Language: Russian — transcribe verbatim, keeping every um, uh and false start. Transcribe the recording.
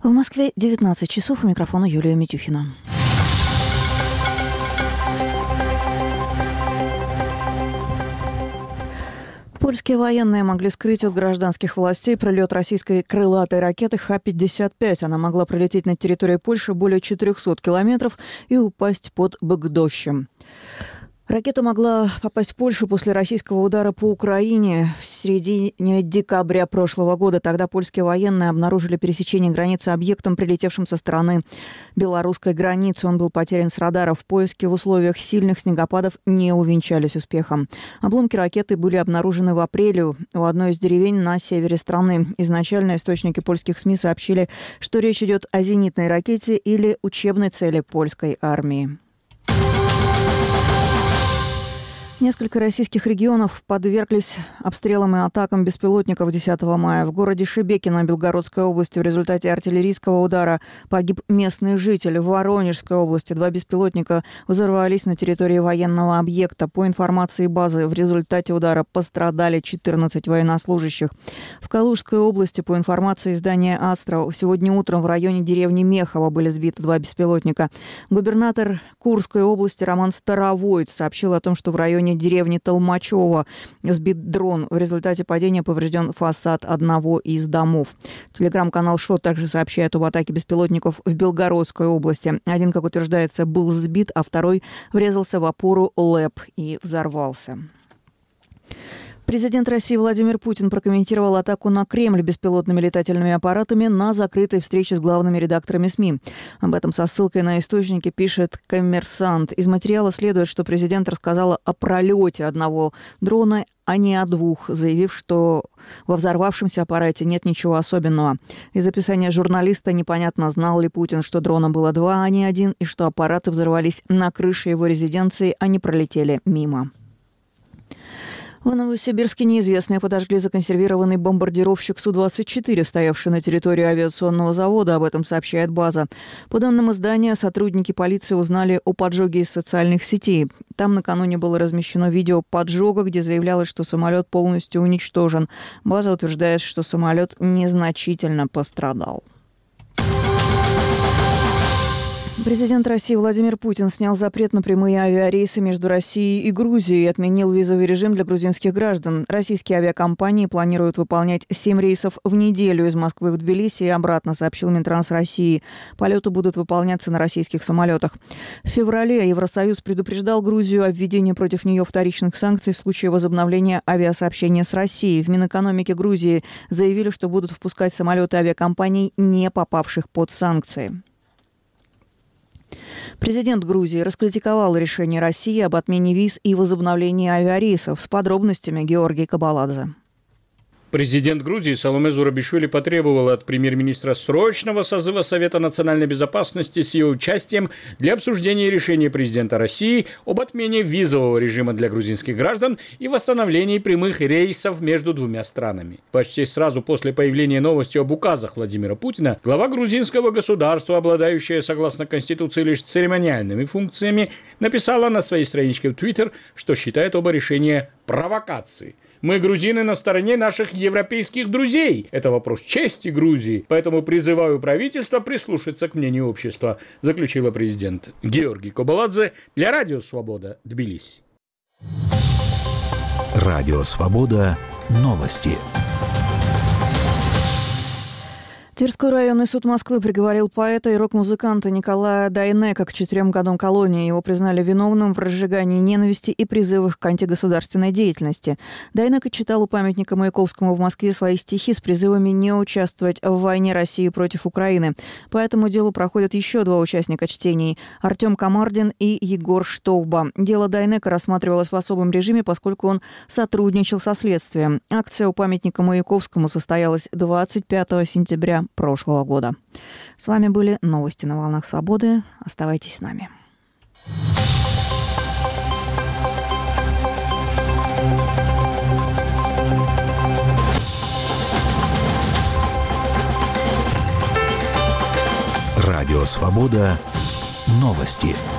В Москве девятнадцать часов, у микрофона Юлия Митюхина. Польские военные могли скрыть от гражданских властей пролет российской крылатой ракеты Х пятьдесят пять. Она могла пролететь над территорией Польши более четырехсот километров и упасть под Бгдощем. Ракета могла попасть в Польшу после российского удара по Украине в середине декабря прошлого года. Тогда польские военные обнаружили пересечение границы объектом, прилетевшим со стороны белорусской границы. Он был потерян с радаров. Поиски в условиях сильных снегопадов не увенчались успехом. Обломки ракеты были обнаружены в апреле у одной из деревень на севере страны. Изначально источники польских СМИ сообщили, что речь идет о зенитной ракете или учебной цели польской армии. Несколько российских регионов подверглись обстрелам и атакам беспилотников десятого мая. В городе Шебекино Белгородской области в результате артиллерийского удара погиб местный житель. В Воронежской области два беспилотника взорвались на территории военного объекта. По информации базы, в результате удара пострадали четырнадцать военнослужащих. В Калужской области, по информации издания «Астра», сегодня утром в районе деревни Мехово были сбиты два беспилотника. Губернатор Курской области Роман Старовойт сообщил о том, что в районе деревни Толмачево сбит дрон. В результате падения поврежден фасад одного из домов. Телеграм-канал ШО также сообщает об атаке беспилотников в Белгородской области. Один, как утверждается, был сбит, а второй врезался в опору ЛЭП и взорвался. Президент России Владимир Путин прокомментировал атаку на Кремль беспилотными летательными аппаратами на закрытой встрече с главными редакторами СМИ. Об этом со ссылкой на источники пишет «Коммерсант». Из материала следует, что президент рассказал о пролете одного дрона, а не о двух, заявив, что во взорвавшемся аппарате нет ничего особенного. Из описания журналиста непонятно, знал ли Путин, что дрона было два, а не один, и что аппараты взорвались на крыше его резиденции, а не пролетели мимо. В Новосибирске неизвестные подожгли законсервированный бомбардировщик Су двадцать четыре, стоявший на территории авиационного завода. Об этом сообщает база. По данным издания, сотрудники полиции узнали о поджоге из социальных сетей. Там накануне было размещено видео поджога, где заявлялось, что самолет полностью уничтожен. База утверждает, что самолет незначительно пострадал. Президент России Владимир Путин снял запрет на прямые авиарейсы между Россией и Грузией и отменил визовый режим для грузинских граждан. Российские авиакомпании планируют выполнять семь рейсов в неделю из Москвы в Тбилиси и обратно, сообщил Минтранс России. Полеты будут выполняться на российских самолетах. В феврале Евросоюз предупреждал Грузию о введении против нее вторичных санкций в случае возобновления авиасообщения с Россией. В Минэкономике Грузии заявили, что будут впускать самолеты авиакомпаний, не попавших под санкции. Президент Грузии раскритиковал решение России об отмене виз и возобновлении авиарейсов. С подробностями Георгий Кабаладзе. Президент Грузии Саломе Зурабишвили потребовала от премьер-министра срочного созыва Совета национальной безопасности с ее участием для обсуждения решения президента России об отмене визового режима для грузинских граждан и восстановлении прямых рейсов между двумя странами. Почти сразу после появления новости об указах Владимира Путина, глава грузинского государства, обладающая согласно Конституции лишь церемониальными функциями, написала на своей страничке в Твиттер, что считает оба решения провокацией. Мы, грузины, на стороне наших европейских друзей. Это вопрос чести Грузии. Поэтому призываю правительство прислушаться к мнению общества, заключила президент. Георгий Кабаладзе для Радио Свобода, Тбилиси. Радио Свобода. Новости. Тверской районный суд Москвы приговорил поэта и рок-музыканта Николая Дайнеко к четырем годам колонии. Его признали виновным в разжигании ненависти и призывах к антигосударственной деятельности. Дайнеко читал у памятника Маяковскому в Москве свои стихи с призывами не участвовать в войне России против Украины. По этому делу проходят еще два участника чтений – Артем Камардин и Егор Штовба. Дело Дайнеко рассматривалось в особом режиме, поскольку он сотрудничал со следствием. Акция у памятника Маяковскому состоялась двадцать пятого сентября прошлого года. С вами были новости на волнах свободы. Оставайтесь с нами. Радио Свобода. Новости.